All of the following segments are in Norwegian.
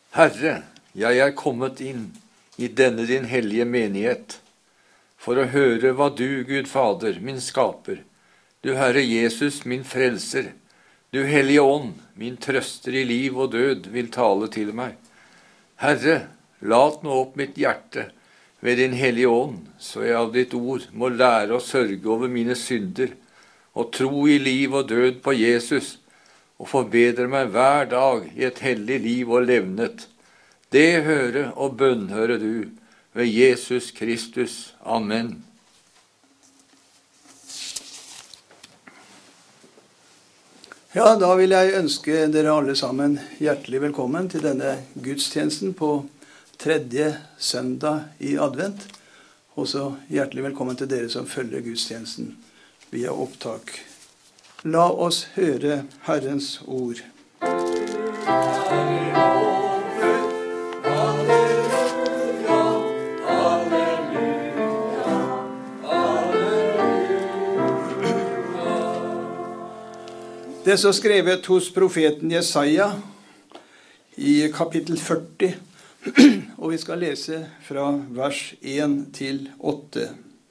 Herre, jeg kommet inn i denne din hellige menighet for å høre hva du, Gud Fader, min skaper, du Herre Jesus, min frelser, du Hellige Ånd, min trøster i liv og død, vil tale til meg. Herre, lat nå opp mitt hjerte ved din Hellige Ånd, så jeg av ditt ord må lære å sørge over mine synder og tro i liv og død på Jesus og forbedre meg hver dag i et hellig liv og levnet. Det høre og bønnhøre du ved Jesus Kristus. Amen. Ja, da vil jeg ønske dere alle sammen hjertelig velkommen til denne gudstjenesten på tredje søndag i advent. Også hjertelig velkommen til dere som følger gudstjenesten via opptak. La oss høre Herrens ord. Det som er skrevet hos profeten Jesaja i kapittel 40, og vi skal lese fra vers 1 til 8.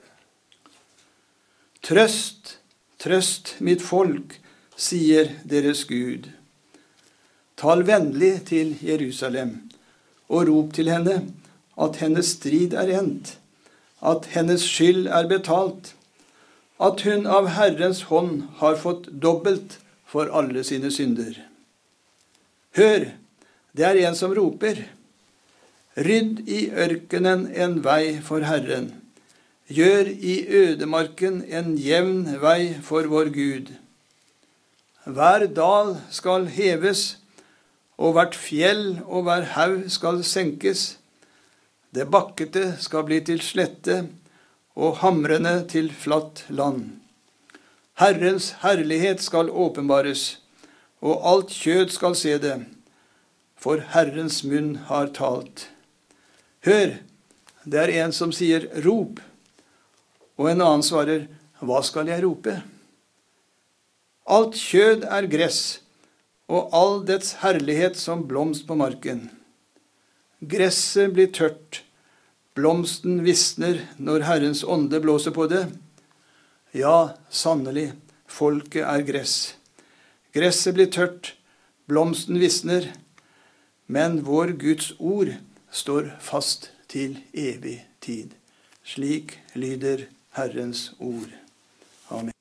Trøst, trøst mitt folk, sier deres Gud. Tal vennlig til Jerusalem, og rop til henne at hennes strid er endt, at hennes skyld er betalt, at hun av Herrens hånd har fått dobbelt for alle sine synder. Hør, det er en som roper. Rydd i ørkenen en vei for Herren. Gjør i ødemarken en jevn vei for vår Gud. Hver dal skal heves, og hvert fjell og hver haug skal senkes. Det bakkete skal bli til slette, og hamrene til flatt land. Herrens herlighet skal åpenbares, og alt kjød skal se det, for Herrens munn har talt. Hør, det er en som sier rop, og en annen svarer, hva skal jeg rope? Alt kjød er gress, og all dets herlighet som blomst på marken. Gresset blir tørt, blomsten visner når Herrens ånde blåser på det. Ja, sannelig, folket er gress. Gresset blir tørt, blomsten visner, men vår Guds ord står fast til evig tid. Slik lyder Herrens ord. Amen.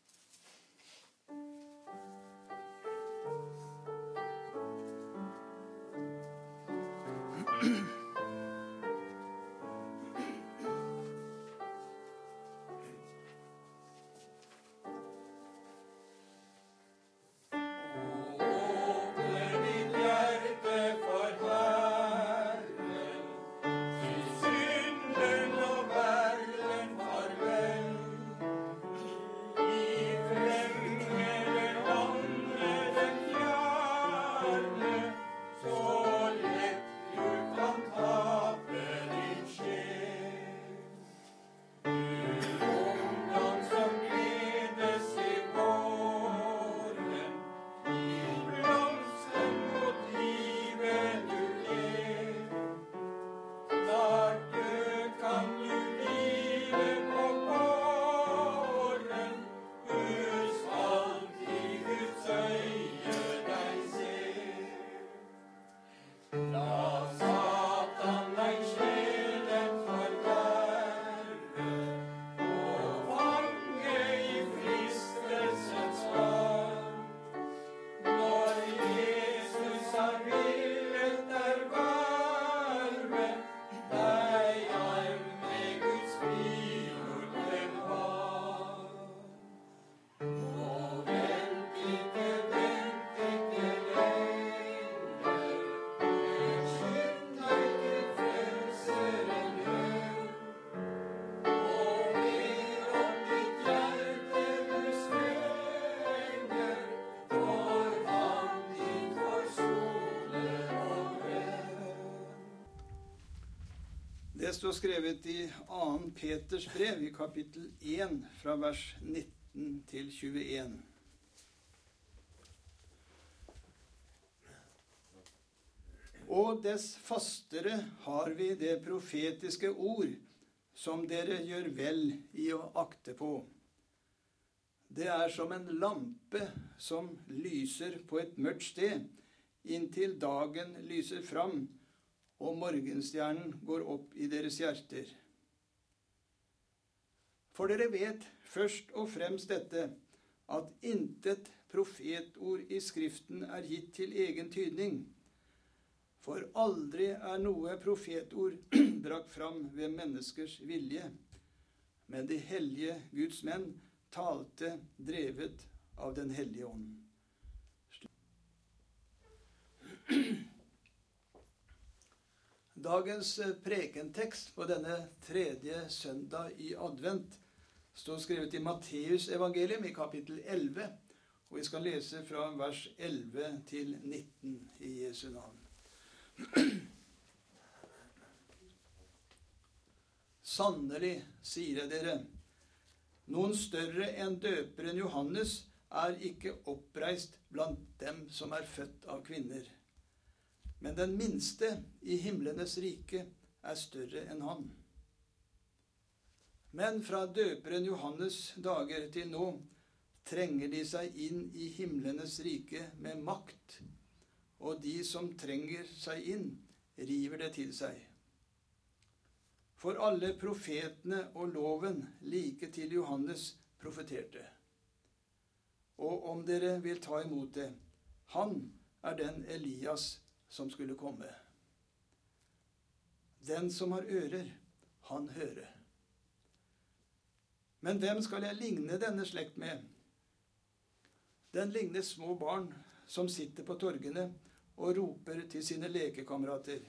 Det står skrevet i 2. Peters brev i kapittel 1 fra vers 19 til 21. Og dess fastere har vi det profetiske ord, som dere gjør vel i å akte på. Det er som en lampe som lyser på et mørkt sted, inntil dagen lyser fram, og morgenstjernen går opp i deres hjerter. For dere vet først og fremst dette, at intet profetord i Skriften er gitt til egen tydning. For aldri er noe profetord brakt fram ved menneskers vilje, men de hellige Guds menn talte drevet av den hellige ånd. Dagens prekentekst på denne tredje søndag i advent står skrevet i Matteus evangelium i kapittel 11, og vi skal lese fra vers 11 til 19 i Jesu navn. Sannelig, sier jeg dere, noen større enn døperen Johannes er ikke oppreist blant dem som er født av kvinner. Men den minste i himlenes rike er større enn han. Men fra døperen Johannes dager til nå trenger de seg inn i himlenes rike med makt, og de som trenger seg inn, river det til seg. For alle profetene og loven like til Johannes profeterte. Og om dere vil ta imot det, han er den Elias som skulle komme. Den som har ører, han hører. Men hvem skal jeg ligne denne slekt med? Den ligner små barn som sitter på torgene og roper til sine lekekamerater.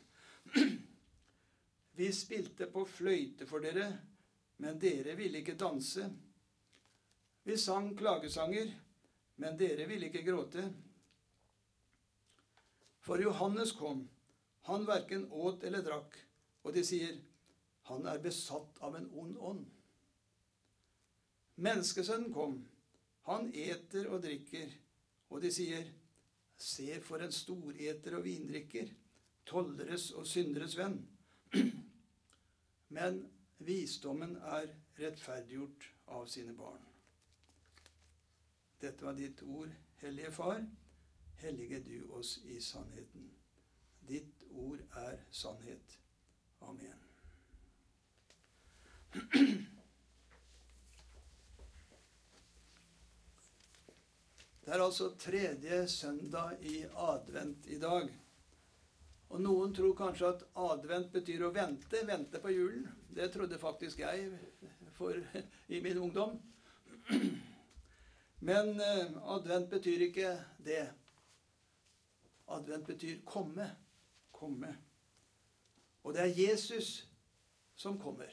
Vi spilte på fløyte for dere, men dere ville ikke danse. Vi sang klagesanger, men dere ville ikke gråte. For Johannes kom, han hverken åt eller drakk, og de sier, han er besatt av en ond ånd. Menneskesønnen kom, han eter og drikker, og de sier, se for en storeter og vindrikker, tolleres og synderes venn. Men visdommen er rettferdiggjort av sine barn. Dette var ditt ord, Hellige Far. Hellige du oss i sannheten. Ditt ord er sannhet. Amen. Det er altså tredje søndag i advent i dag. Og noen tror kanskje at advent betyr å vente på julen. Det trodde faktisk jeg i min ungdom. Men advent betyr ikke det. Advent betyr komme. Og det er Jesus som kommer.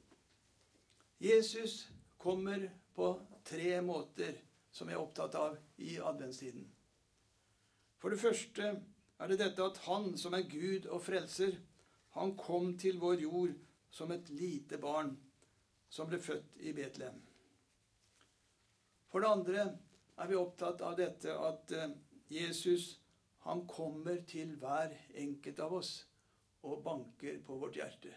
Jesus kommer på 3 måter som jeg er opptatt av i adventstiden. For det første er det dette at han som er Gud og frelser, han kom til vår jord som et lite barn som ble født i Betlehem. For det andre er vi opptatt av dette at Jesus, han kommer til hver enkelt av oss og banker på vårt hjerte.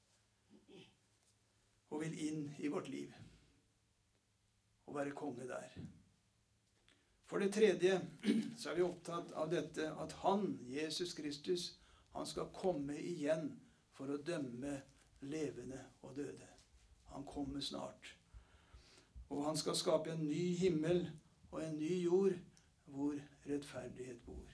Og vil inn i vårt liv. Og være konge der. For det tredje så er vi opptatt av dette at han, Jesus Kristus, han skal komme igjen for å dømme levende og døde. Han kommer snart. Og han skal skape en ny himmel og en ny jord hvor rettferdighet bor.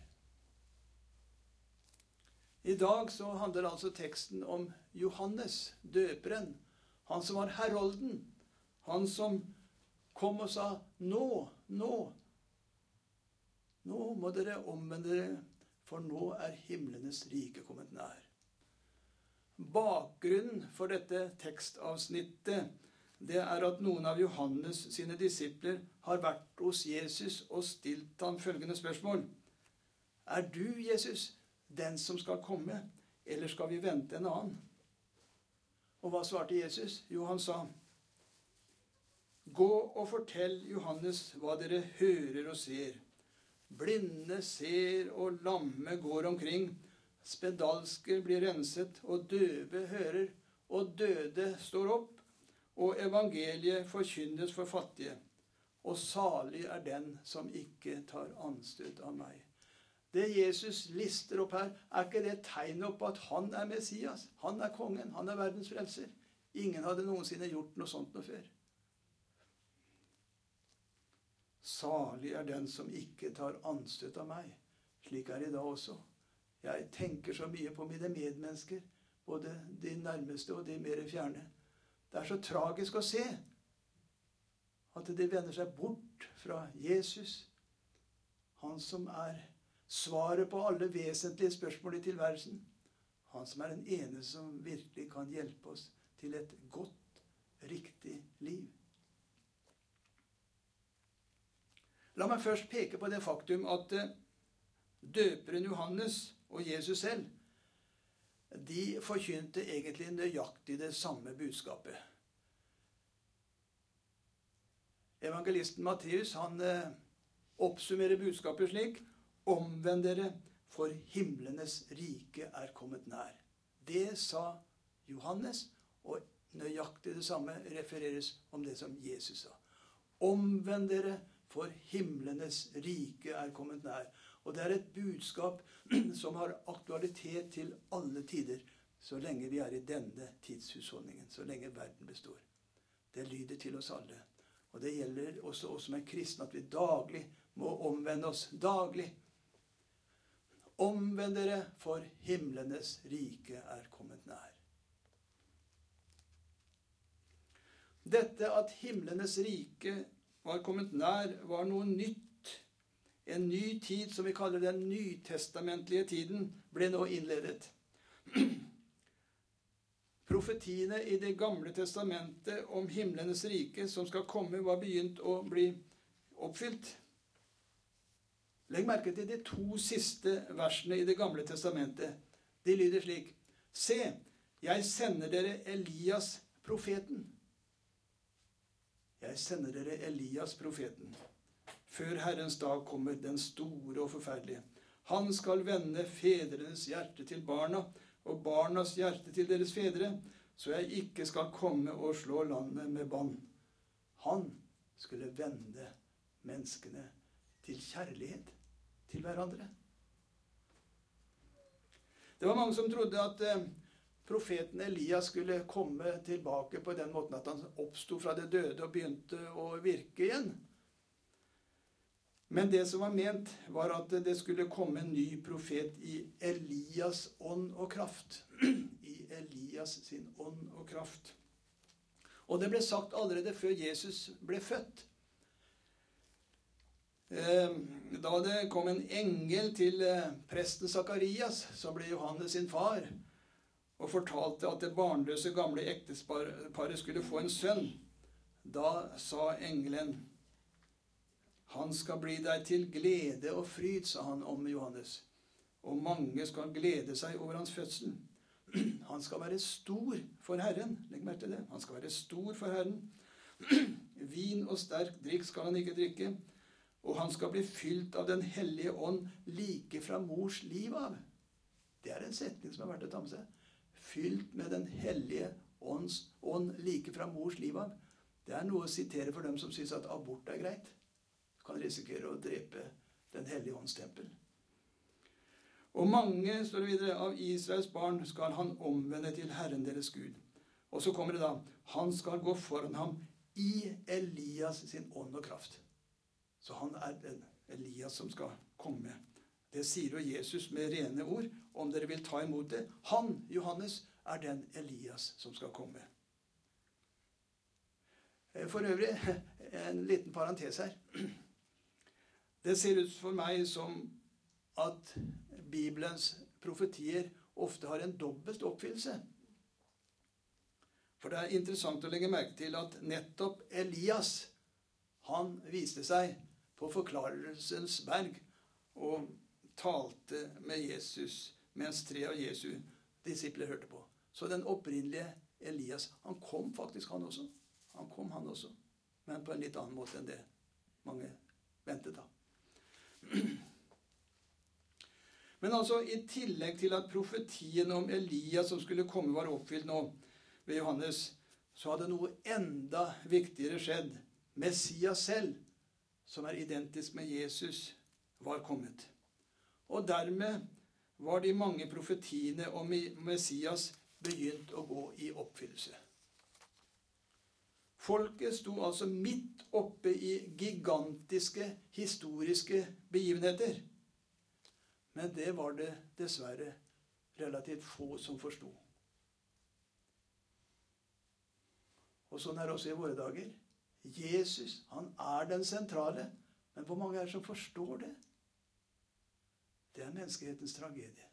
I dag så handler altså teksten om Johannes, døperen. Han som var herolden. Han som kom og sa, nå må dere omvende dere, for nå er himlenes rike kommet nær. Bakgrunnen for dette tekstavsnittet, det er at noen av Johannes sine disipler har vært hos Jesus og stilt ham følgende spørsmål. Er du, Jesus, den som skal komme, eller skal vi vente en annen? Og hva svarte Jesus? Jo, han sa, gå og fortell Johannes hva dere hører og ser. Blinde ser og lamme går omkring, spedalske blir renset, og døve hører, og døde står opp, og evangeliet forkynnes for fattige. Og salig er den som ikke tar anstøt av meg. Det Jesus lister opp her, er ikke det tegnet opp at han er Messias. Han er kongen, han er verdens frelser. Ingen hadde noensinne gjort noe sånt noe før. Salig er den som ikke tar anstøt av meg. Slik er det i dag også. Jeg tenker så mye på mine medmennesker, både de nærmeste og de mer fjerne. Det er så tragisk å se at de vender seg bort fra Jesus, han som er svaret på alle vesentlige spørsmål i tilværelsen, han som er den ene som virkelig kan hjelpe oss til et godt, riktig liv. La meg først peke på det faktum at døperen Johannes og Jesus selv, de forkynte egentlig nøyaktig det samme budskapet. Evangelisten Matteus, han oppsummerer budskapet slik: omvend dere, for himlenes rike er kommet nær. Det sa Johannes, og nøyaktig det samme refereres om det som Jesus sa. Omvend dere, for himlenes rike er kommet nær. Og det er et budskap som har aktualitet til alle tider, så lenge vi er i denne tidshusholdningen, så lenge verden består. Det lyder til oss alle. Og det gjelder også oss som er kristne, at vi daglig må omvende oss. Daglig. Omvend dere, for himlenes rike er kommet nær. Dette at himlenes rike var kommet nær, var noe nytt. En ny tid, som vi kaller den nytestamentlige tiden, ble nå innledet. Profetiene i det gamle testamentet om himlenes rike som skal komme, var begynt å bli oppfylt. Legg merke til de 2 siste versene i det gamle testamentet. De lyder slik: Se, jeg sender dere Elias profeten. Jeg sender dere Elias profeten. Før Herrens dag kommer, den store og forferdelige. Han skal vende fedrenes hjerte til barna, og barnas hjerte til deres fedre, så jeg ikke skal komme og slå landet med bann. Han skulle vende menneskene til kjærlighet til hverandre. Det var mange som trodde at profeten Elias skulle komme tilbake på den måten at han oppstod fra det døde og begynte å virke igjen. Men det som var ment, var at det skulle komme en ny profet i Elias ånd og kraft. I Elias sin ånd og kraft. Og det ble sagt allerede før Jesus ble født. Da det kom en engel til presten Zakarias, som ble Johannes sin far, og fortalte at det barnløse gamle ekteparet skulle få en sønn, da sa engelen: han skal bli deg til glede og fryd, sa han om Johannes. Og mange skal glede seg over hans fødsel. Han skal være stor for Herren. Legg merke til det. Han skal være stor for Herren. Vin og sterk drikk skal han ikke drikke. Og han skal bli fylt av den hellige ånd like fra mors liv av. Det er en setning som er verdt å ta med seg. Fylt med den hellige ånd like fra mors liv av. Det er noe å sitere for dem som synes at abort er greit. Kan risikere å drepe den hellige ånds tempel. Og mange, står det videre, av Israels barn skal han omvende til Herren deres Gud. Og så kommer det da: han skal gå foran ham i Elias sin ånd og kraft. Så han er den Elias som skal komme. Det sier jo Jesus med rene ord, om dere vil ta imot det. Han, Johannes, er den Elias som skal komme. For øvrig, en liten parentes her. Det ser ut for meg som at Bibelens profetier ofte har en dobbelt oppfyllelse. For det er interessant å legge merke til at nettopp Elias, han viste seg på forklarelsens berg og talte med Jesus mens 3 av Jesu disipler hørte på. Så den opprinnelige Elias, han kom faktisk han også. Men på en litt annen måte enn det mange ventet da. Men altså, i tillegg til at profetien om Elias som skulle komme var oppfylt nå ved Johannes, så hadde noe enda viktigere skjedd. Messias selv, som identisk med Jesus, var kommet. Og dermed var de mange profetiene om Messias begynt å gå i oppfyllelse. Folket sto altså midt oppe i gigantiske, historiske begivenheter. Men det var det dessverre relativt få som forstod. Og sånn er det også i våre dager. Jesus, han er den sentrale. Men hvor mange er det som forstår det? Det er menneskehetens tragedie.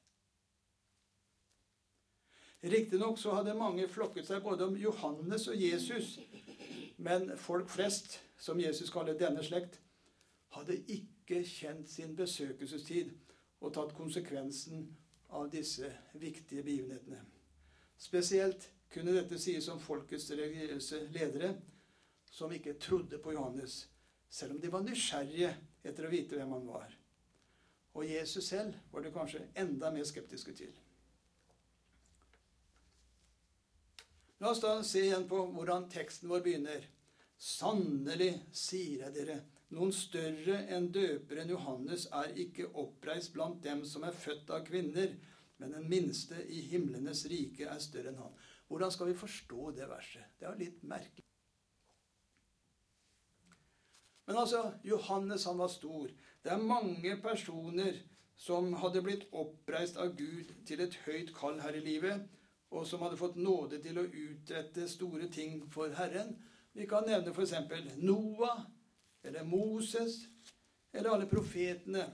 Riktignok så hadde mange flokket seg både om Johannes og Jesus, men folk flest, som Jesus kaller denne slekt, hadde ikke kjent sin besøkelsestid og tatt konsekvensen av disse viktige begivenhetene. Spesielt kunne dette sies om folkets religiøse ledere, som ikke trodde på Johannes, selv om de var nysgjerrige etter å vite hvem han var. Og Jesus selv var det kanskje enda mer skeptiske til. La oss da se igjen på hvordan teksten vår begynner. Sannelig, sier jeg dere, noen større enn døperen Johannes er ikke oppreist blant dem som er født av kvinner, men den minste i himlenes rike er større enn han. Hvordan skal vi forstå det verset? Det er litt merkelig. Men altså, Johannes han var stor. Det er mange personer som hadde blitt oppreist av Gud til et høyt kall her i livet, og som hadde fått nåde til å utrette store ting for Herren. Vi kan nevne for eksempel Noah, eller Moses, eller alle profetene.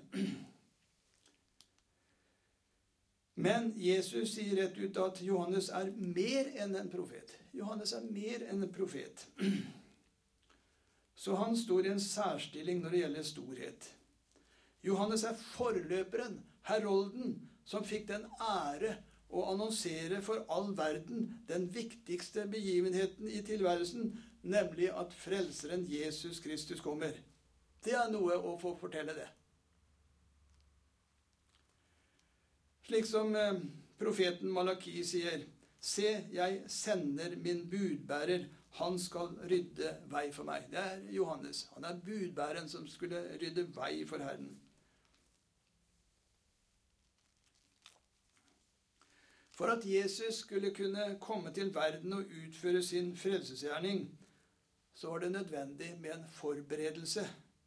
Men Jesus sier rett ut at Johannes er mer enn en profet. Johannes er mer enn en profet. Så han står i en særstilling når det gjelder storhet. Johannes er forløperen, herolden, som fikk den ære å annonsere for all verden den viktigste begivenheten i tilværelsen, nemlig at frelseren Jesus Kristus kommer. Det er noe å få fortelle det. Slik som profeten Malaki sier, «Se, jeg sender min budbærer, han skal rydde vei for meg». Det er Johannes. Han er budbæreren som skulle rydde vei for Herren. For at Jesus skulle kunne komme til verden og utføre sin frelsesgjerning, så var det nødvendig med en forberedelse.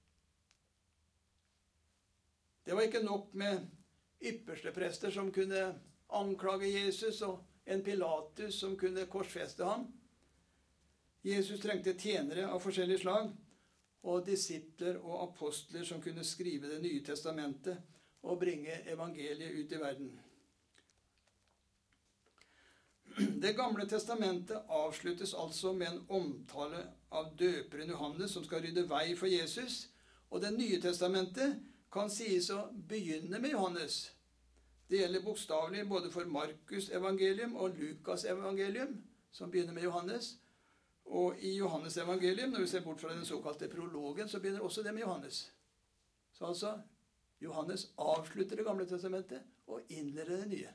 Det var ikke nok med ypperste prester som kunne anklage Jesus, og en Pilatus som kunne korsfeste ham. Jesus trengte tjenere av forskjellige slag, og disipler og apostler som kunne skrive Det nye testamentet og bringe evangeliet ut i verden. Det gamle testamentet avsluttes altså med en omtale av døperen Johannes som skal rydde vei for Jesus, og Det nye testamentet kan sies å begynne med Johannes. Det gjelder bokstavelig både for Markus evangelium og Lukas evangelium, som begynner med Johannes. Og i Johannes evangelium, når vi ser bort fra den såkalte prologen, så begynner også det med Johannes. Så altså, Johannes avslutter Det gamle testamentet og innleder Det nye.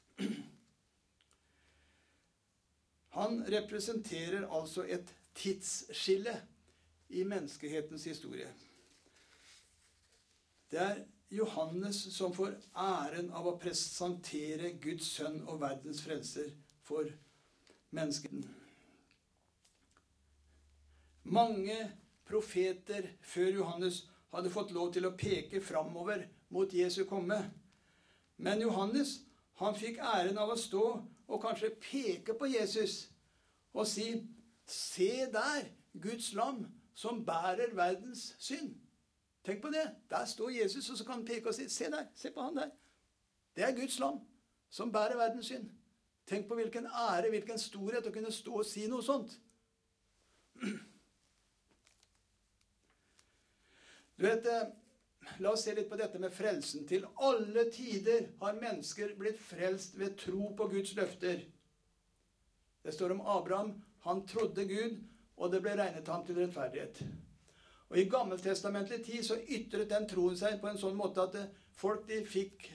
Han representerer altså et tidsskille i menneskehetens historie. Det er Johannes som får æren av å presentere Guds sønn og verdens frelser for menneskene. Mange profeter før Johannes hadde fått lov til å peke framover mot Jesu komme. Men Johannes, han fikk æren av å stå og kanskje peke på Jesus og si, «Se der, Guds lam, som bærer verdens synd». Tenk på det. Der står Jesus, og så kan han peke og si, «Se der, se på han der. Det er Guds lam, som bærer verdens synd». Tenk på hvilken ære, hvilken storhet å kunne stå og si noe sånt. Du vet, la oss se litt på dette med frelsen. Til alle tider har mennesker blitt frelst ved tro på Guds løfter. Det står om Abraham, han trodde Gud, og det ble regnet ham til rettferdighet. Og i gammeltestamentlig tid så ytret den troen seg på en sånn måte at folk de fikk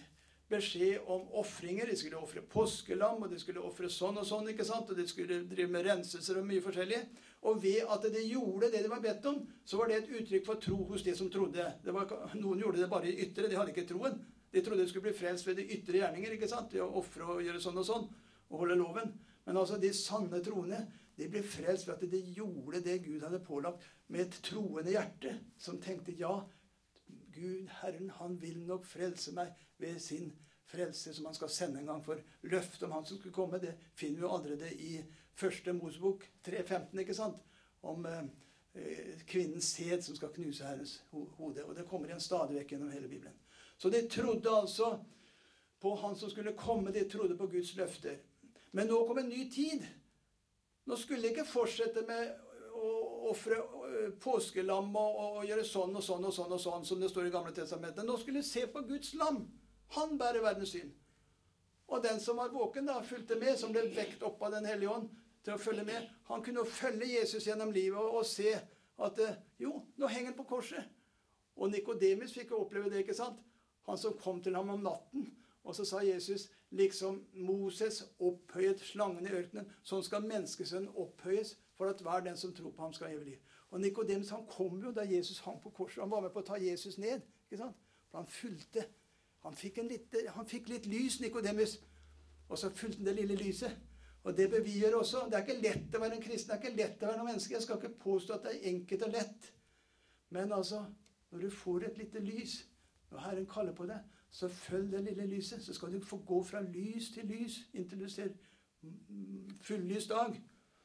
beskjed om offringer. De skulle offre påskelam, og de skulle offre sånn og sånn, ikke sant? Og de skulle drive med renselser og mye forskjellig. Og ved at de gjorde det de var bedt om, så var det et uttrykk for tro hos de som trodde. Noen gjorde det bare i ytre, de hadde ikke troen. De trodde de skulle bli frelst ved de ytre gjerninger, ikke sant? Ved å offre og gjøre sånn, og holde loven. Men altså de sanne troende, de ble frelst ved at de gjorde det Gud hadde pålagt med et troende hjerte, som tenkte, ja, Gud, Herren, han vil nok frelse meg ved sin frelse som han skal sende en gang, for løftet om han som skulle komme, det finner vi jo allerede i 1. Mosebok 3:15, ikke sant? Om kvinnens sæd som skal knuse Herrens hode, og det kommer igjen stadig vekk gjennom hele Bibelen. Så de trodde altså på han som skulle komme, de trodde på Guds løfter. Men nå kom en ny tid. Nå skulle de ikke fortsette med å offre påskelam og gjøre sånn og sånn og sånn og sånn, som det står i Gamle testamentet. Nå skulle de se på Guds lam. Han bærer verdens synd. Og den som var våken da, fulgte med, som ble vekt opp av den hellige ånd til å følge med, han kunne følge Jesus gjennom livet og se at, jo, nå henger han på korset. Og Nikodemus fikk oppleve det, ikke sant? Han som kom til ham om natten, og så sa Jesus, liksom Moses opphøyet slangen i ørkenen, sånn skal menneskesønnen opphøyes, for at hver den som tror på ham skal ha evig liv. Og Nikodemus, han kom jo da Jesus hang på korset. Han var med på å ta Jesus ned, ikke sant? For han fulgte. Han fikk litt lys, Nikodemus. Og så fulgte han det lille lyset. Og det bør vi gjøre også. Det er ikke lett å være en kristen, det er ikke lett å være noen menneske. Jeg skal ikke påstå at det er enkelt og lett. Men altså, når du får et lite lys, når Herren kaller på deg, så følg det lille lyset. Så skal du få gå fra lys til lys, inntil du ser fulllys dag.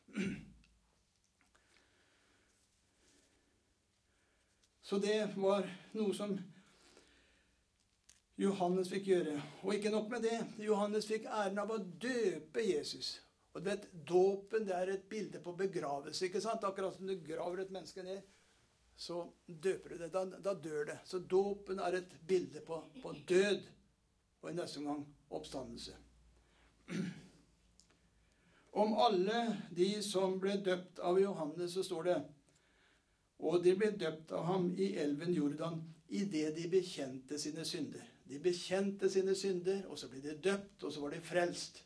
Så det var noe som Johannes fikk gjøre. Og ikke nok med det, Johannes fikk æren av å døpe Jesus. Og du vet, dåpen, det er et bilde på begravelse, ikke sant? Akkurat som du graver et menneske ned, så døper du det, da dør det. Så dåpen er et bilde på død, og i neste omgang oppstandelse. Om alle de som ble døpt av Johannes, så står det, og de ble døpt av ham i elven Jordan, i det de bekjente sine synder. De bekjente sine synder, og så ble de døpt, og så var de frelst.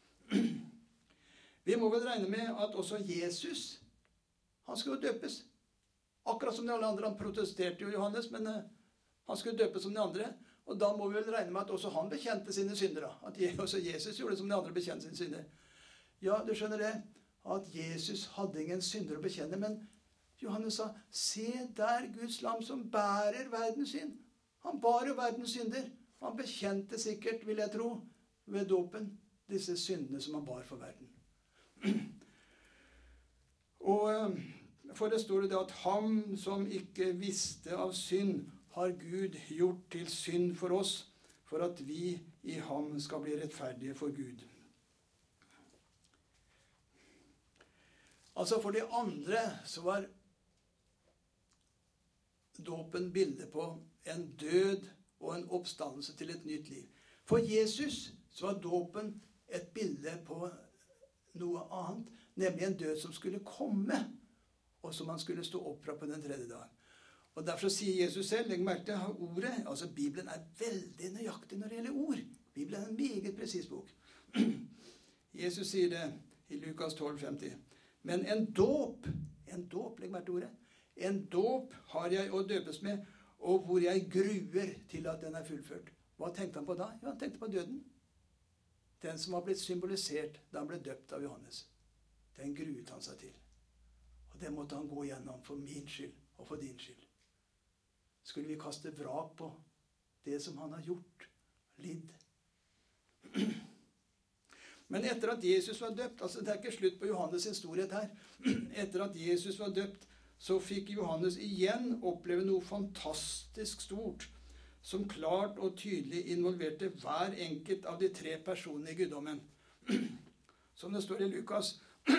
Vi må vel regne med at også Jesus, han skulle døpes. Akkurat som de alle andre, han protesterte jo Johannes, men han skulle døpes som de andre. Og da må vi vel regne med at også han bekjente sine synder. At også Jesus gjorde det som de andre bekjente sine synder. Ja, du skjønner det, at Jesus hadde ingen synder å bekjenne, men Johannes sa, se der Guds lam som bærer verdens synd. Han bar jo verdens synder. Han bekjente sikkert, vil jeg tro, ved dåpen, disse syndene som han bar for verden. Og for det står det at ham som ikke visste av synd, har Gud gjort til synd for oss, for at vi i ham skal bli rettferdige for Gud. Altså for de andre så var dåpen bilde på en død og en oppstandelse til et nytt liv. For Jesus så var dåpen et bilde på noe annet, nemlig en død som skulle komme, og som han skulle stå opp fra på den tredje dag. Og derfor sier Jesus selv, legg merke til ordet, altså Bibelen er veldig nøyaktig når det gjelder ord. Bibelen er en meget presis bok. Jesus sier det i Lukas 12:50. Men en dåp, legg merke til ordet, en dåp har jeg å døpes med, og hvor jeg gruer til at den er fullført. Hva tenkte han på da? Jo, han tenkte på døden. Den som var blitt symbolisert da han ble døpt av Johannes. Den gruet han seg til. Og det måtte han gå gjennom for min skyld og for din skyld. Skulle vi kaste vrak på det som han har gjort, lidd? Men etter at Jesus var døpt, altså det er ikke slutt på Johannes' storhet her. Etter at Jesus var døpt, så fikk Johannes igjen oppleve noe fantastisk stort, som klart og tydelig involverte hver enkelt av de 3 personene i guddommen. Som det står i Lukas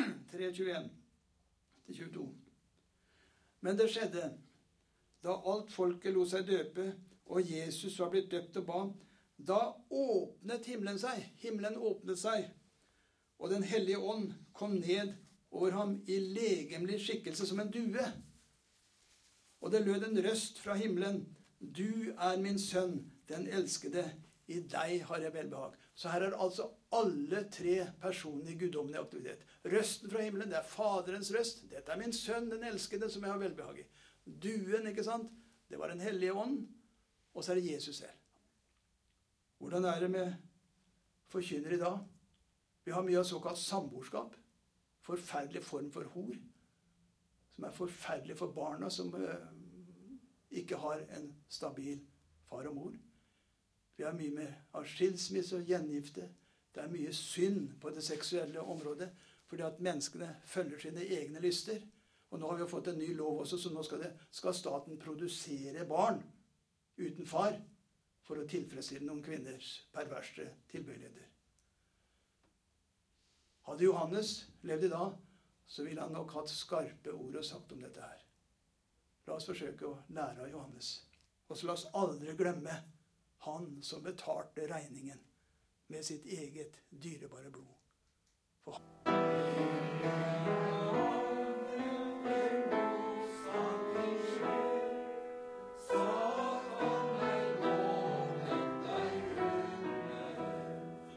3:21-22. Men det skjedde, da alt folket lot seg døpe, og Jesus var blitt døpt og ba, da åpnet himmelen åpnet seg, og den hellige ånd kom ned over ham i legemlig skikkelse som en due. Og det lød en røst fra himmelen, du er min sønn, den elskede, I deg har jeg velbehag. Så her er altså alle tre personene i guddommelig aktivitet. Røsten fra himmelen, det er Faderens røst. Dette er min sønn, den elskede, som jeg har velbehag i. Duen, ikke sant? Det var den hellige ånd. Og så er det Jesus selv. Hvordan er det med forkynner i dag? Vi har mye av såkalt samboerskap. Forferdelig form for hor. Som er forferdelig for barna som ikke har en stabil far og mor. Vi har mye med av skilsmisse og gjengifte. Det er mye synd på det seksuelle området, fordi at menneskene følger sine egne lyster. Og nå har vi jo fått en ny lov også, så nå skal staten produsere barn uten far for å tilfredsstille noen kvinners perverse tilbøyeligheter. Hadde Johannes levd i dag, så ville han nok hatt skarpe ord og sagt om dette her. La oss forsøke å lære av Johannes. Og så la oss aldri glemme han som betalte regningen med sitt eget dyrebare blod.